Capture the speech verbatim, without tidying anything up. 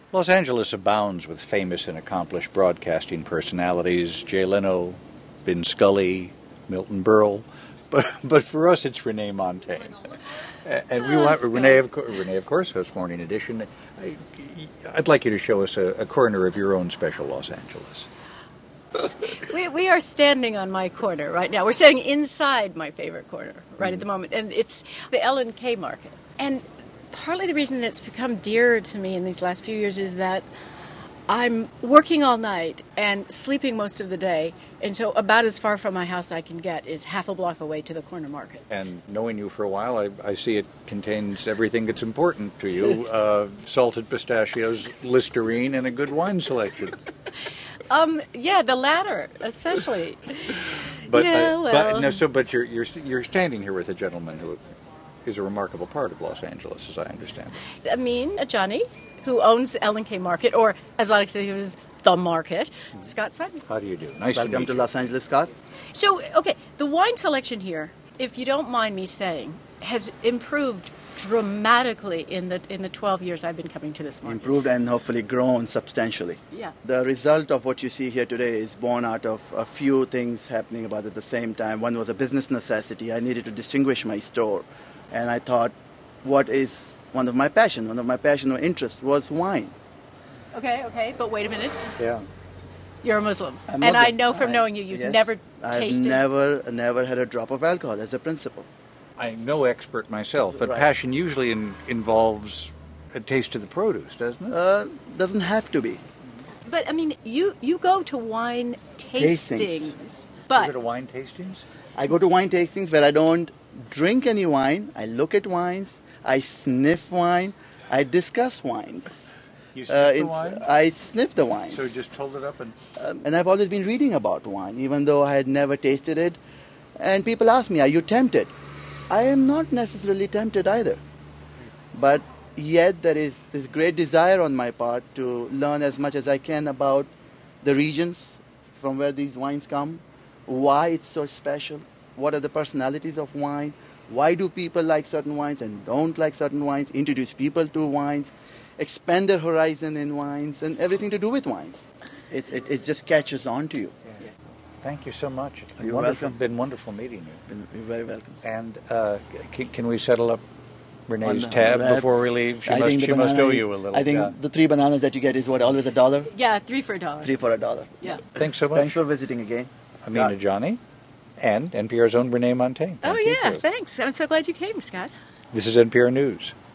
Los Angeles abounds with famous and accomplished broadcasting personalities. Jay Leno, Vin Scully, Milton Berle. But but for us, it's Renee Montagne. And we oh, want Scott. Renee, of, Renee, of course, hosts Morning Edition. I, I'd like you to show us a, a corner of your own special Los Angeles. We, we are standing on my corner right now. We're standing inside my favorite corner right mm. at the moment, and it's the L and K market. And partly the reason that it's become dearer to me in these last few years is that I'm working all night and sleeping most of the day, and so about as far from my house I can get is half a block away to the corner market. And knowing you for a while, I, I see it contains everything that's important to you. Uh, salted pistachios, Listerine, and a good wine selection. Um, yeah, the latter, especially. But, yeah, uh, well. but, no, so, but you're, you're, you're standing here with a gentleman who is a remarkable part of Los Angeles, as I understand it. I mean, Johnny, who owns L and K Market, or as I like to think of it as the market, mm. Scott Sutton. How do you do? Nice Welcome to meet to you. Los Angeles, Scott. So, okay, the wine selection here, if you don't mind me saying, has improved dramatically in the in the twelve years I've been coming to this market. Improved and hopefully grown substantially. Yeah. The result of what you see here today is born out of a few things happening about at the same time. One was a business necessity. I needed to distinguish my store. And I thought, what is one of my passion? One of my passion or interest was wine. Okay, okay, but wait a minute. Yeah. You're a Muslim. I'm and Muslim. I know from I, knowing you, you've yes, never I've tasted... never, never had a drop of alcohol as a principle. I'm no expert myself, but Right. passion usually in, involves a taste of the produce, doesn't it? Uh, doesn't have to be. But, I mean, you, you go to wine tastings. Tastings. But You go to wine tastings? I go to wine tastings where I don't drink any wine. I look at wines. I sniff wine. I discuss wines. You sniff Uh, the in- wine? I sniff the wines. So you just hold it up and... Um, and I've always been reading about wine, even though I had never tasted it. And people ask me, are you tempted? I am not necessarily tempted either. But yet there is this great desire on my part to learn as much as I can about the regions from where these wines come, why it's so special, what are the personalities of wine, why do people like certain wines and don't like certain wines, introduce people to wines, expand their horizon in wines, and everything to do with wines. It, it, it just catches on to you. Thank you so much. It's been You're wonderful, welcome. been wonderful meeting you. You're very welcome. And uh, can, can we settle up Renee's On the tab wrap. before we leave? She I must, think the she must banana owe is- you a little. I think yeah. the three bananas that you get is what, always a dollar? yeah, three for a dollar. Three for a dollar. Yeah. Thanks so much. Thanks for visiting again. Amina Scott. Johnny and N P R's own Renee Montagne. Oh, Thank you yeah, for- thanks. I'm so glad you came, Scott. This is N P R News.